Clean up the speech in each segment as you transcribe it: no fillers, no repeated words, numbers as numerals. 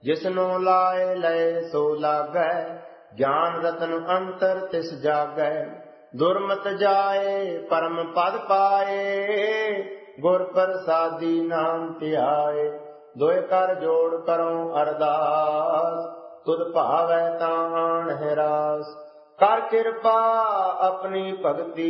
जिसनो लाए लय सो लागै, ज्ञान रतन अंतर तिस जागै। दुर्मत जाए परम पद पाए, गुर प्रसादी नाम धियाए। दोए कर जोड़ करो अरदास, तुद भावै तान है रास। कर कृपा अपनी भगति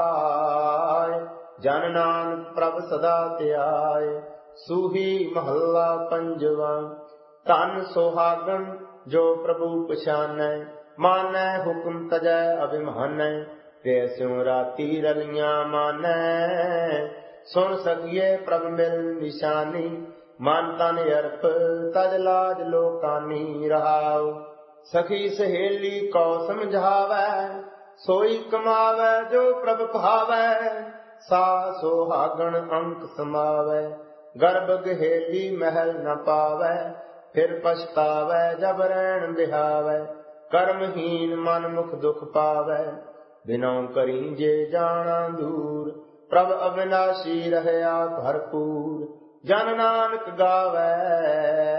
लाए, जन नानक प्रभ सदा ध्याए। सूही महला पंजवा। धन सुहागन जो प्रभु पछानै, मानै हुक्म तजै अभिमानै। कैस्यों राती रलियां मानै, सुन सकिए प्रभ मिल निशानी। मन तन अर्प तज लाज लोकानी रहाओ। सखी सहेली को समझावै, सोई कमावै जो प्रभ भावै। सा सुहागन अंक समावै, गर्भ गहेली महल न पावै। फिर पछतावै जब रैन बिहावै, कर्महीन मन मुख दुख पावै। बिनौ करी जे जाना दूर, प्रभ अविनाशी रहया भरपूर। जन नानक गावै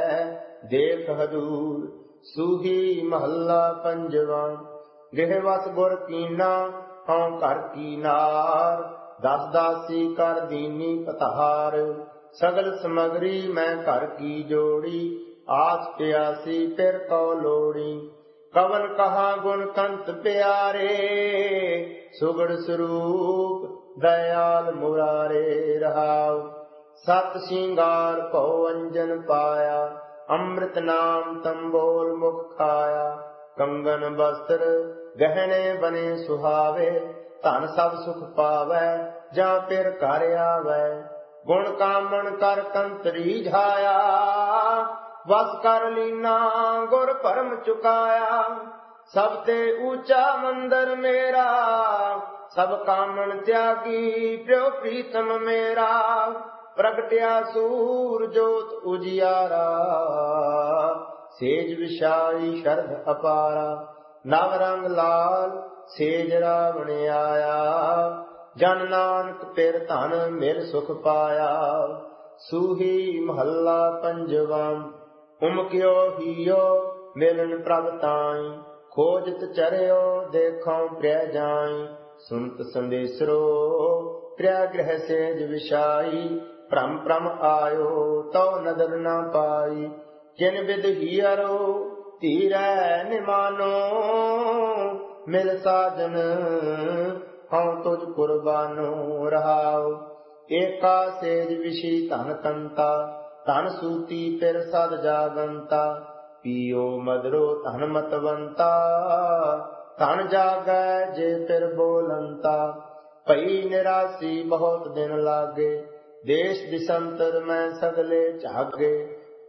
देख हजूर। सूही महला पंजवा। गृहवस गुर कीना हौं घर की नार, दस दासी कर दीनी पतार। सगल समगरी मैं घर की जोड़ी, आस प्यासी फिर को लोड़ी। कवन कहा गुण कंत प्यारे, सुगड़ स्वरूप दयाल मुरारे रहाओ। सत सिंगार भौ अंजन पाया, अमृत नाम तंबोल मुख खाया। कंगन वस्त्र गहने बने सुहावे, धन सब सुख पावै जा फिर घर आवै। गुण कामन कर कंतरी झाया, वस कर लीना गुर परम चुकाया। सब ते ऊंचा मंदिर मेरा, सब कामन त्यागी प्यो प्रीतम मेरा। प्रगट्या सूर जोत उजियारा, सेज विशाई शरद अपारा। नव रंग लाल सेज रावण आया, जन नानक पिर धन मिल सुख पाया। सूही महला पंजवा। उमक्यो हियो मिलन प्रभ ताई, खोजत चरियो देखो प्रिय जाई। सुनत संदेसरो प्रिय गृह सेज विशाई, भ्रम भ्रम आयो तो नदर न पाई। जिन विद हियरो धीरै निमानो, मिल साजन हौं तुझ कुर्बानो रहाओ। एका सेज विशी धन कंता, धन सूती फिर सद जागंता। पियो मदरो धन मतवंता, धन जागै जे फिर बोलंता। भई निरासी बहुत दिन लागे, देश दिसंतर में सगले झागे।